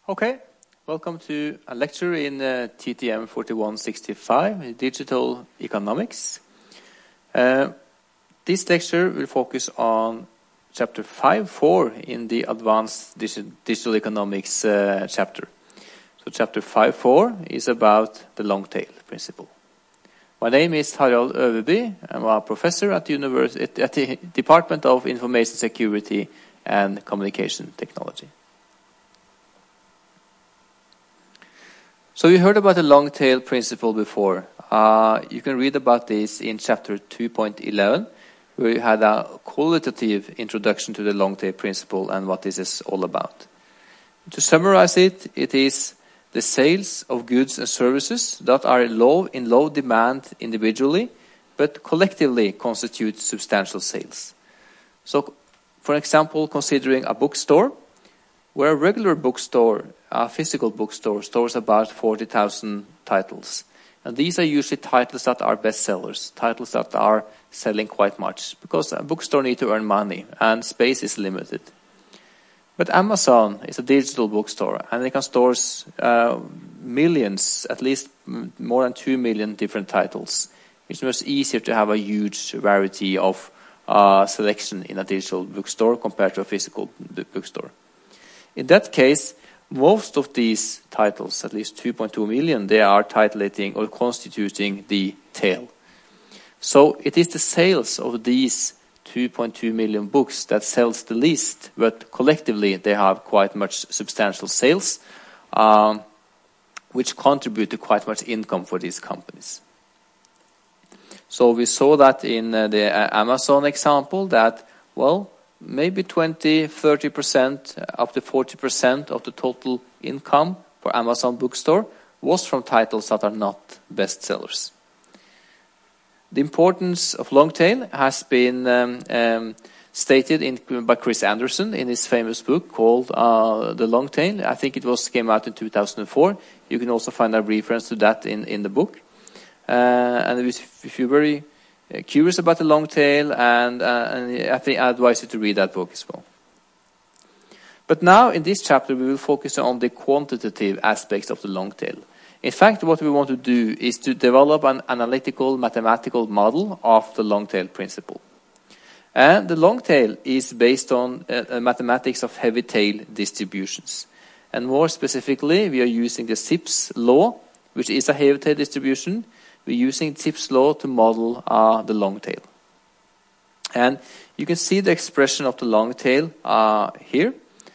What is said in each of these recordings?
Okay, welcome to a lecture in TTM 4165, Digital Economics. This lecture will focus on chapter 5.4 in the Advanced Digital Economics chapter. So chapter 5.4 is about the long tail principle. My name is Harald Øverby. I'm a professor at the Department of Information Security and Communication Technology. So you heard about the long tail principle before. You can read about this in chapter 2.11, where you had a qualitative introduction to the long tail principle and what this is all about. To summarize it, it is the sales of goods and services that are in low demand individually, but collectively constitute substantial sales. So, for example, considering a bookstore, where a regular bookstore, a physical bookstore, stores about 40,000 titles. And these are usually titles that are bestsellers, titles that are selling quite much, because a bookstore needs to earn money, and space is limited. But Amazon is a digital bookstore, and they can store millions, at least more than 2 million different titles. It's much easier to have a huge variety of selection in a digital bookstore compared to a physical bookstore. In that case, most of these titles, at least 2.2 million, they are titulating or constituting the tail. So it is the sales of these 2.2 million books that sells the least, but collectively they have quite much substantial sales, which contribute to quite much income for these companies. So we saw that in the Amazon example that, well, maybe 20-30%, up to 40% of the total income for Amazon bookstore was from titles that are not bestsellers. The importance of long tail has been stated by Chris Anderson in his famous book called The Long Tail. I think it came out in 2004. You can also find a reference to that in the book. And if you're very curious about the long tail, and I think I advise you to read that book as well. But now in this chapter we will focus on the quantitative aspects of the long tail. In fact, what we want to do is to develop an analytical mathematical model of the long tail principle. And the long tail is based on mathematics of heavy tail distributions. And more specifically, we are using the Zipf's law, which is a heavy tail distribution. We're using Zipf's law to model the long tail. And you can see the expression of the long tail here.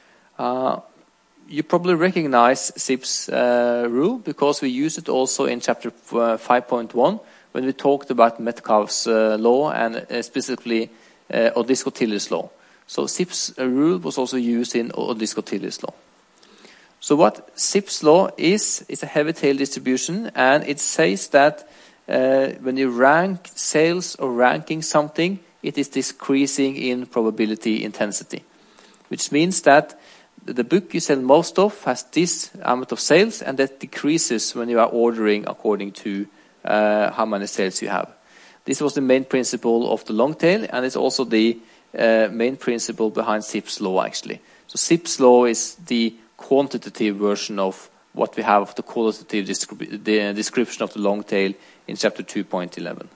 You probably recognize Zipf's rule because we use it also in chapter 5.1 when we talked about Metcalfe's law and specifically Odisco-Tiller's law. So Zipf's rule was also used in Odisco-Tiller's law. So what Zipf's law is a heavy tail distribution, and it says that when you rank sales or ranking something, it is decreasing in probability intensity, which means that the book you sell most of has this amount of sales, and that decreases when you are ordering according to how many sales you have. This was the main principle of the long tail, and it's also the main principle behind Zipf's law, actually. So Zipf's law is the quantitative version of what we have of the qualitative description of the long tail in chapter 2.11.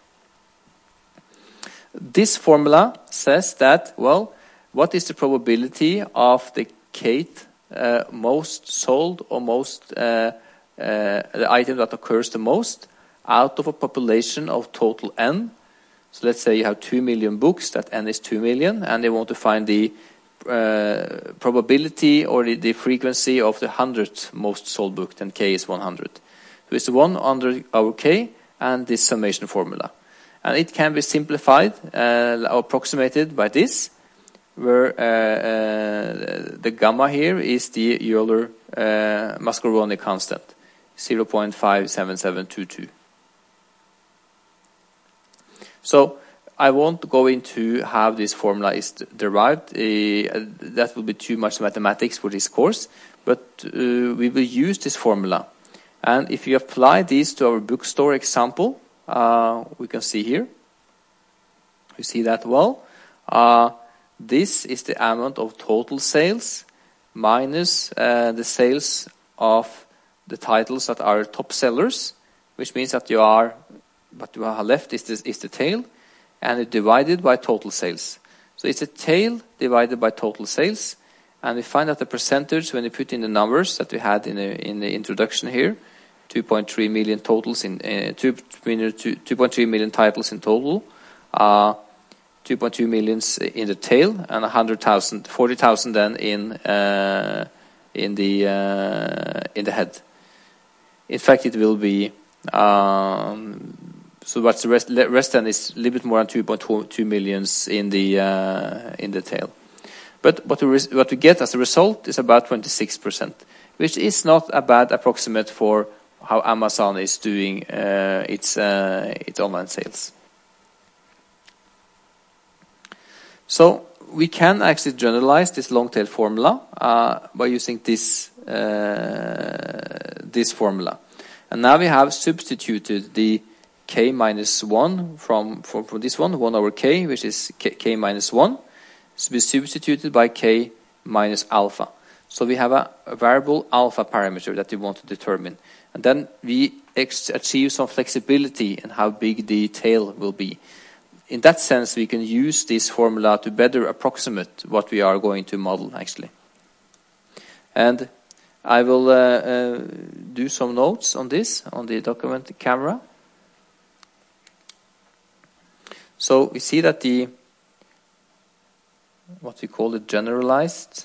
This formula says that, well, what is the probability of the kth most sold or most the item that occurs the most out of a population of total n? So let's say you have 2 million books, that n is 2 million, and they want to find the probability or the frequency of the 100th most sold book, then k is 100. So it's 1 under our k and this summation formula. And it can be simplified or approximated by this, where the gamma here is the Euler-Mascheroni constant, 0.57722. So I won't go into how this formula is derived. That will be too much mathematics for this course. But we will use this formula. And if you apply this to our bookstore example, we can see here. We see that well. This is the amount of total sales minus the sales of the titles that are top sellers, which means that what you have left is the tail, and it divided by total sales. So it's a tail divided by total sales, and we find that the percentage when you put in the numbers that we had in the introduction here, 2.3 million totals in 2.3 million titles in total, 2.2 millions in the tail, and 40,000 then in the head. In fact, it will be so. What's the rest then is a little bit more than 2.2 millions in the tail. But what we get as a result is about 26%, which is not a bad approximate for how Amazon is doing its online sales. So we can actually generalize this long tail formula by using this formula. And now we have substituted the k minus 1 from this 1 over k, which is k minus 1, to be substituted by k minus alpha. So we have a variable alpha parameter that we want to determine. And then we achieve some flexibility in how big the tail will be. In that sense, we can use this formula to better approximate what we are going to model, actually. And I will do some notes on this, on the document camera. So we see that what we call the generalized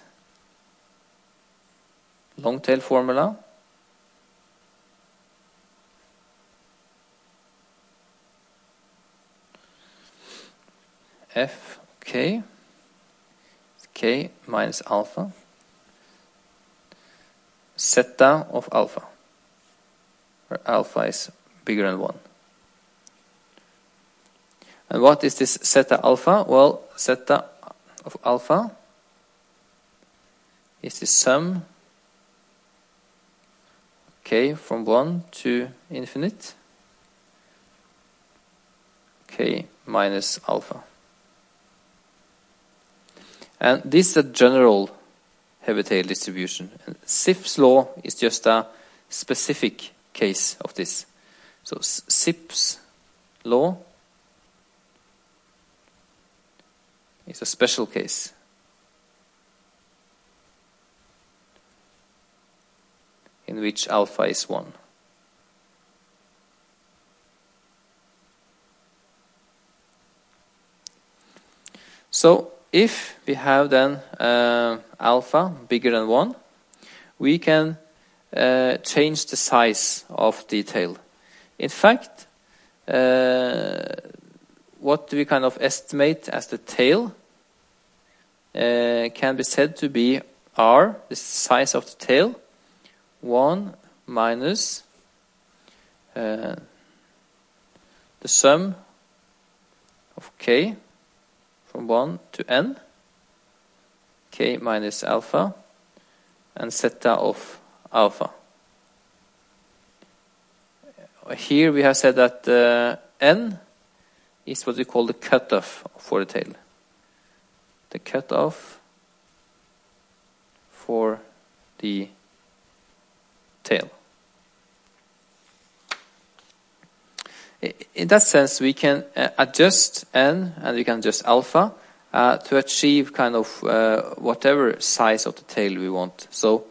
long tail formula f k minus alpha zeta of alpha, where alpha is bigger than 1. And what is this zeta alpha? Well, zeta of alpha is the sum k from 1 to infinite k minus alpha. And this is a general heavy tail distribution. And Zipf's law is just a specific case of this. So Zipf's law is a special case. In which alpha is 1. So if we have then alpha bigger than 1, we can change the size of the tail. In fact, what we kind of estimate as the tail can be said to be r, the size of the tail, 1 minus the sum of k from 1 to n, k minus alpha, and zeta of alpha. Here we have said that n is what we call the cutoff for the tail. The cutoff for the tail. In that sense, we can adjust n and we can adjust alpha to achieve kind of whatever size of the tail we want. So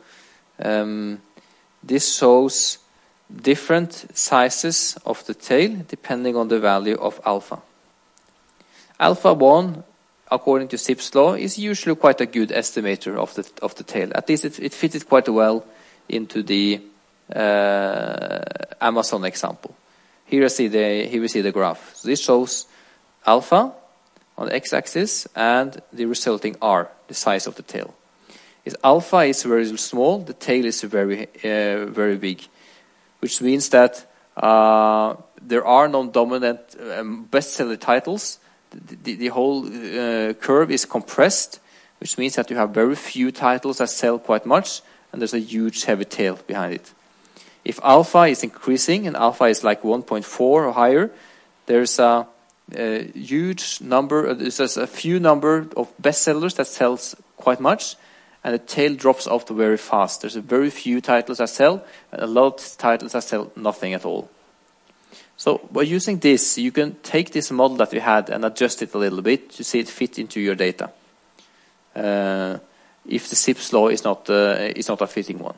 this shows different sizes of the tail depending on the value of alpha. Alpha 1, according to Zipf's law, is usually quite a good estimator of the tail. At least it fitted quite well into the Amazon example. Here we see the graph. So this shows alpha on the x-axis and the resulting r, the size of the tail. If alpha is very small, the tail is very big, which means that there are no dominant bestseller titles. The whole curve is compressed, which means that you have very few titles that sell quite much, and there's a huge heavy tail behind it. If alpha is increasing and alpha is like 1.4 or higher, there's a huge number, there's a few number of bestsellers that sells quite much, and the tail drops off very fast. There's a very few titles that sell, and a lot of titles that sell nothing at all. So by using this, you can take this model that we had and adjust it a little bit to see it fit into your data. If the Zipf's law is not a fitting one.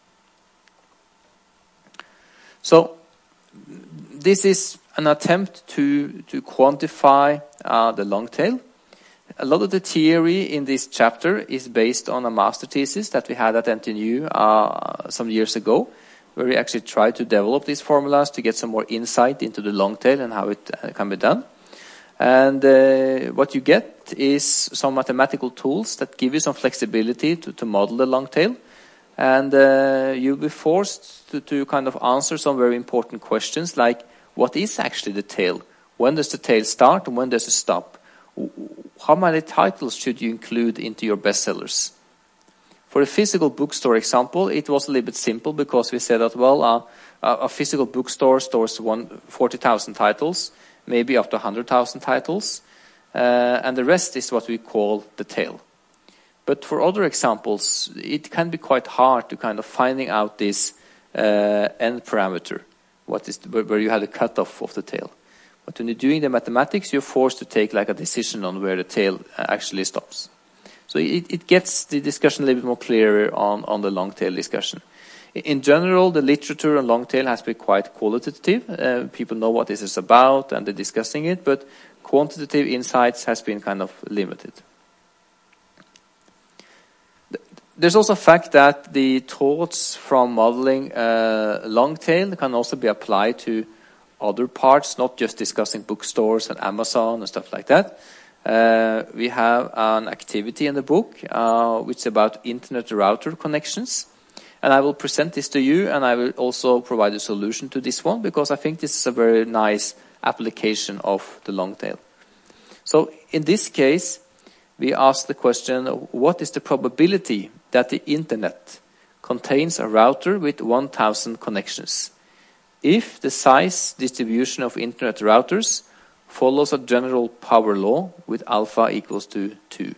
So this is an attempt to quantify the long tail. A lot of the theory in this chapter is based on a master thesis that we had at NTNU some years ago, where we actually tried to develop these formulas to get some more insight into the long tail and how it can be done. And what you get is some mathematical tools that give you some flexibility to model the long tail. And you'll be forced to kind of answer some very important questions like, what is actually the tail? When does the tail start and when does it stop? How many titles should you include into your bestsellers? For a physical bookstore example, it was a little bit simple because we said that, well, a physical bookstore stores 40,000 titles, maybe up to 100,000 titles, and the rest is what we call the tail. But for other examples, it can be quite hard to kind of finding out this end parameter, where you have the cutoff of the tail. But when you're doing the mathematics, you're forced to take like a decision on where the tail actually stops. So it gets the discussion a little bit more clearer on the long tail discussion. In general, the literature on long tail has been quite qualitative. People know what this is about and they're discussing it, but quantitative insights has been kind of limited. There's also a fact that the thoughts from modeling long tail can also be applied to other parts, not just discussing bookstores and Amazon and stuff like that. We have an activity in the book which is about internet router connections. And I will present this to you, and I will also provide a solution to this one, because I think this is a very nice application of the long tail. So in this case, we ask the question, what is the probability that the internet contains a router with 1,000 connections if the size distribution of internet routers follows a general power law with alpha equals to 2?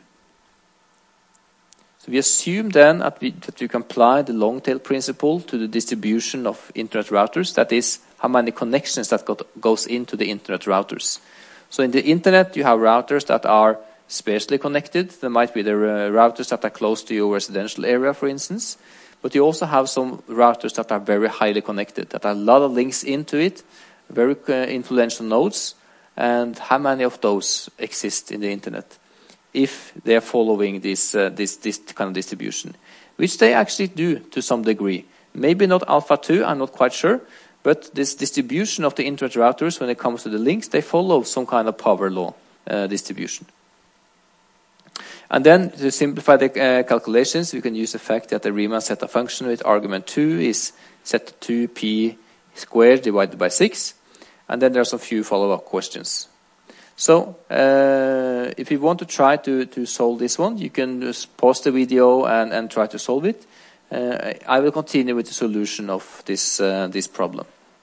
So we assume then that we can apply the long tail principle to the distribution of internet routers, that is, how many connections that goes into the internet routers. So in the internet, you have routers that are sparsely connected. There might be the routers that are close to your residential area, for instance. But you also have some routers that are very highly connected, that are a lot of links into it, very influential nodes. And how many of those exist in the internet if they are following this kind of distribution, which they actually do to some degree. Maybe not alpha 2, I'm not quite sure, but this distribution of the internet routers, when it comes to the links, they follow some kind of power law distribution. And then to simplify the calculations, we can use the fact that the Riemann zeta function with argument 2 is zeta 2 p squared divided by 6. And then there's a few follow-up questions. So if you want to try to solve this one, you can just pause the video and try to solve it. I will continue with the solution of this problem.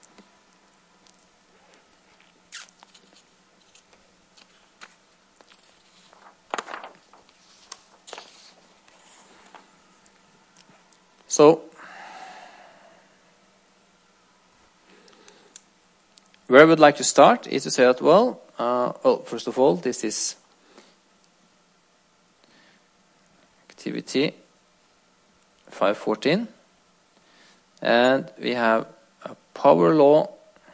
So where I would like to start is to say that, well, first of all, this is activity 514, and we have a power law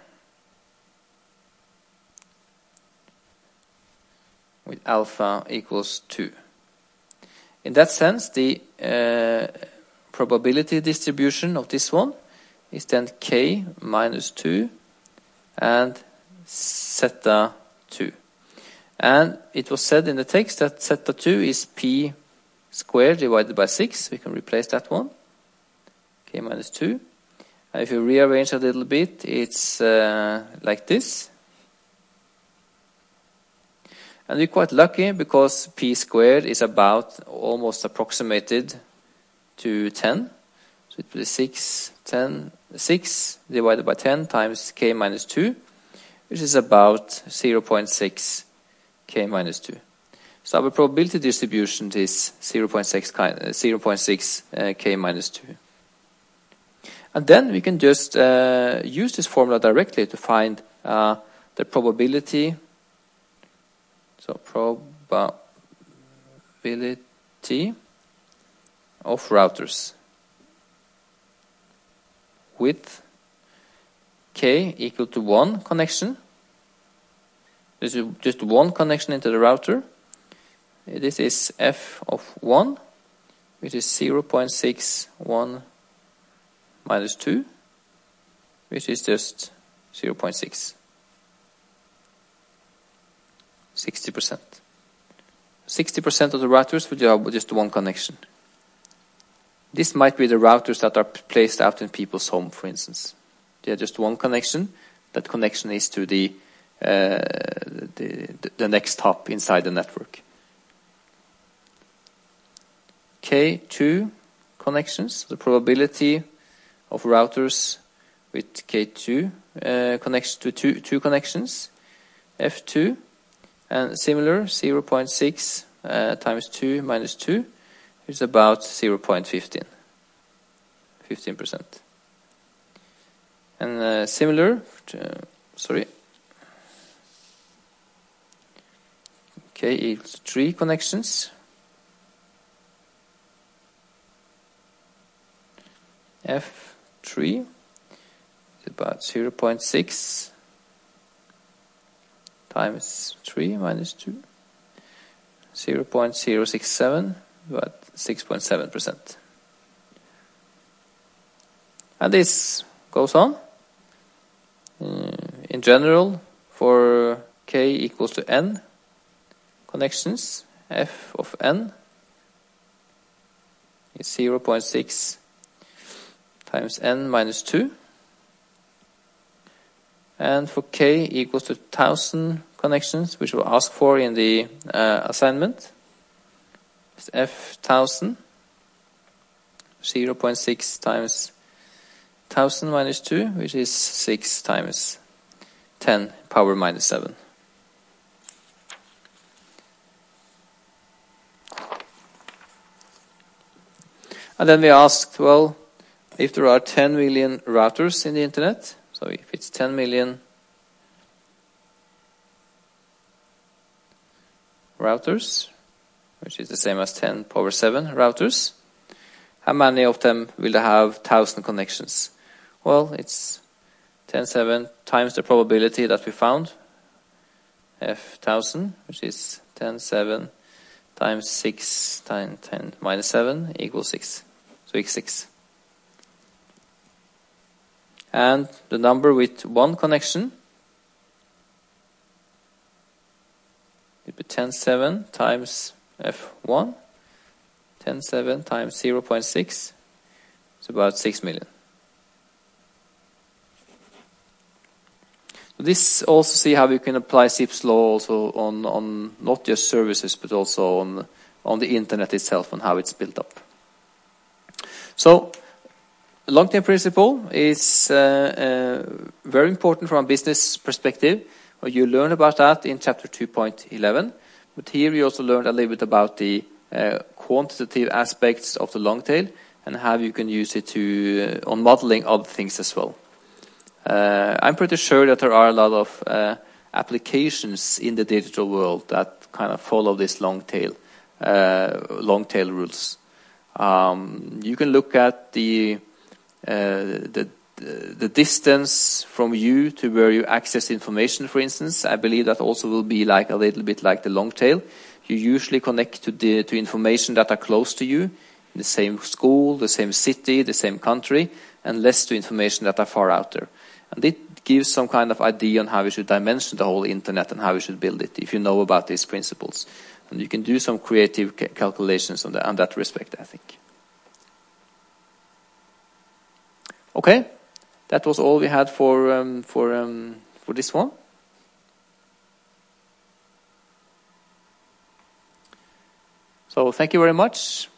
with alpha equals 2. In that sense, the probability distribution of this one is then k minus 2 and zeta 2. And it was said in the text that zeta 2 is p squared divided by 6. We can replace that one, k minus 2. And if you rearrange a little bit, it's like this. And we're quite lucky because p squared is about almost approximated to 10. So it will be 6 divided by 10 times k minus 2, which is about 0.6 k minus 2. So our probability distribution is 0.6 k minus 2. And then we can just use this formula directly to find the probability. So probability of routers with k equal to 1 connection. This is just one connection into the router. This is f of 1, which is 0.61 minus 2, which is just 0.6. 60%. 60% of the routers will have just one connection. This might be the routers that are placed out in people's home, for instance. They have just one connection. That connection is to the next hop inside the network. K2 connections, the probability of routers with K2 connection to two connections, F2, and similar 0.6 times 2 minus 2 is about 0.15, 15%. And similar, K equals 3 connections. F3 is about 0.6 times 3 minus 2, 0.067, about 6.7%. And this goes on. In general, for k equals to n connections, f of n is 0.6 times n minus 2. And for k equals to 1,000 connections, which we'll ask for in the assignment, it's f 1,000, 0.6 times 1,000 minus 2, which is 6 times 10 power minus 7. And then we asked, well, if there are 10 million routers in the internet, so if it's 10 million routers, which is the same as 10 power 7 routers, how many of them will have 1,000 connections? Well, it's 10.7 times the probability that we found, f 1,000, which is 10.7 times 6 times 10 minus 7 equals 6. So it's 6. And the number with one connection would be 10.7 times f1. 10.7 times 0.6 is about 6 million. This also see how we can apply Zipf's law also on not just services but also on the internet itself and how it's built up. So long-tail principle is very important from a business perspective. You learn about that in chapter 2.11. But here you also learned a little bit about the quantitative aspects of the long tail and how you can use it to on modeling other things as well. I'm pretty sure that there are a lot of applications in the digital world that kind of follow this long tail rules. You can look at the distance from you to where you access information, for instance. I believe that also will be like a little bit like the long tail. You usually connect to information that are close to you, in the same school, the same city, the same country, and less to information that are far out there. And it gives some kind of idea on how we should dimension the whole internet and how we should build it, if you know about these principles. And you can do some creative calculations on that respect, I think. Okay, that was all we had for this one. So thank you very much.